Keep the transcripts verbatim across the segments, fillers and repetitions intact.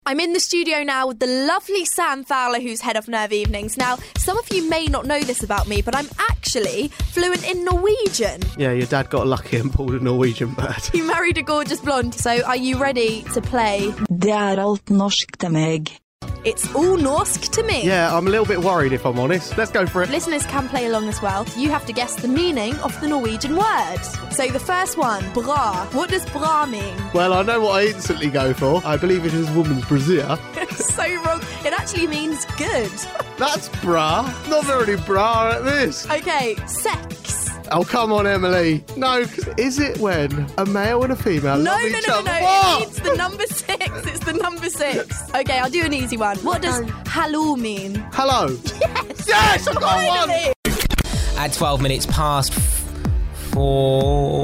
I'm in the studio now with the lovely Sam Fowler, who's head of Nerve Evenings. Now, some of you may not know this about me, but I'm actually fluent in Norwegian. Yeah, your dad got lucky and pulled a Norwegian bird. He married a gorgeous blonde. So are you ready to play? Det er alt norsk til meg. It's all norsk to me. Yeah, I'm a little bit worried if I'm honest. Let's go for it. Listeners can play along as well. You have to guess the meaning of the Norwegian word. So the first one, bra. What does bra mean? Well, I know what I instantly go for. I believe it is woman's brassiere. So wrong. It actually means good. That's bra. Not very bra at this. Okay, sex. Oh, come on, Emily. No, 'cause is it when a male and a female No, love no, each no, no, other? no. What? It means the number six. It's the number six. Okay, I'll do an easy one. What does hallo mean? Hello. Yes. Yes, I got Finally. one. At twelve minutes past four,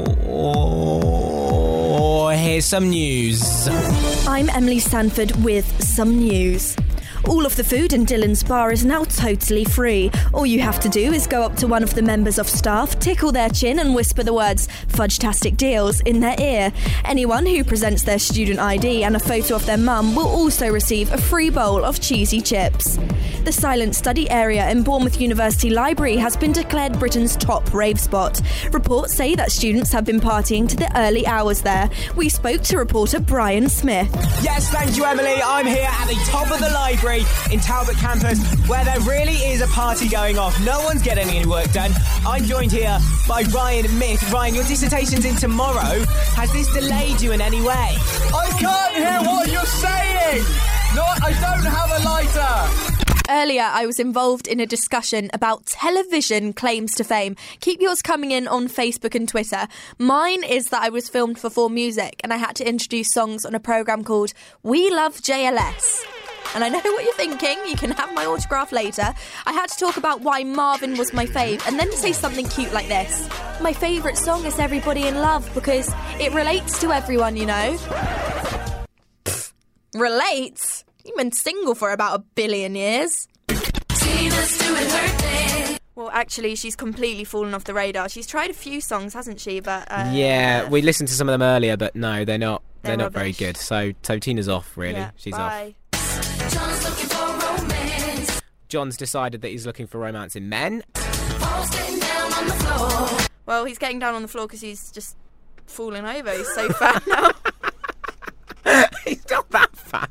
here's some news. I'm Emily Sanford with some news. All of the food in Dylan's bar is now totally free. All you have to do is go up to one of the members of staff, tickle their chin and whisper the words "Fudge-tastic deals" in their ear. Anyone who presents their student I D and a photo of their mum will also receive a free bowl of cheesy chips. The silent study area in Bournemouth University Library has been declared Britain's top rave spot. Reports say that students have been partying to the early hours there. We spoke to reporter Brian Smith. Yes, thank you, Emily. I'm here at the top of the library in Talbot campus, where there really is a party going off. No one's getting any work done. I'm joined here by Ryan Myth. Ryan, your dissertation's in tomorrow. Has this delayed you in any way? I can't hear what you're saying! No, I don't have a lighter! Earlier, I was involved in a discussion about television claims to fame. Keep yours coming in on Facebook and Twitter. Mine is that I was filmed for four Music and I had to introduce songs on a programme called We Love J L S. And I know what you're thinking. You can have my autograph later. I had to talk about why Marvin was my fave and then to say something cute like this. My favourite song is Everybody in Love because it relates to everyone, you know. Pfft, relates? You've been single for about a billion years. Tina's doing her thing. Well, actually, she's completely fallen off the radar. She's tried a few songs, hasn't she? But uh, Yeah, we listened to some of them earlier, but no, they're not. They're, They're not very rubbish. good. So, so Tina's off, really. yeah, She's bye. off. John's looking for romance. John's decided that he's looking for romance in men. Down on the floor. Well, he's getting down on the floor because he's just falling over. He's so fat now. He's not that fat.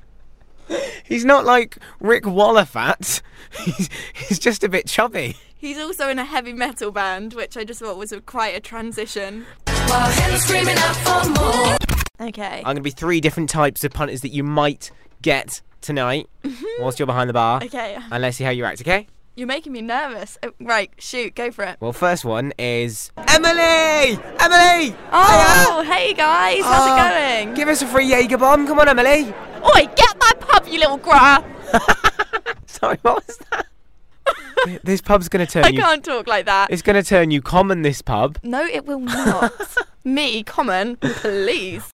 He's not like Rick Waller fat. He's, he's just a bit chubby. He's also in a heavy metal band, which I just thought was a, quite a transition. While him screaming out for more. Okay. I'm going to be three different types of punters that you might get tonight whilst you're behind the bar. Okay. And let's see how you act, okay? You're making me nervous. Oh, right, shoot, go for it. Well, first one is Emily! Emily! Oh, Hiya! hey guys, how's Oh, it going? Give us a free Jaeger bomb. Come on, Emily. Oi, get my pub, you little gra. Sorry, what was that? This pub's going to turn I you... can't talk like that. It's going to turn you common, this pub. No, it will not. Me, common, please.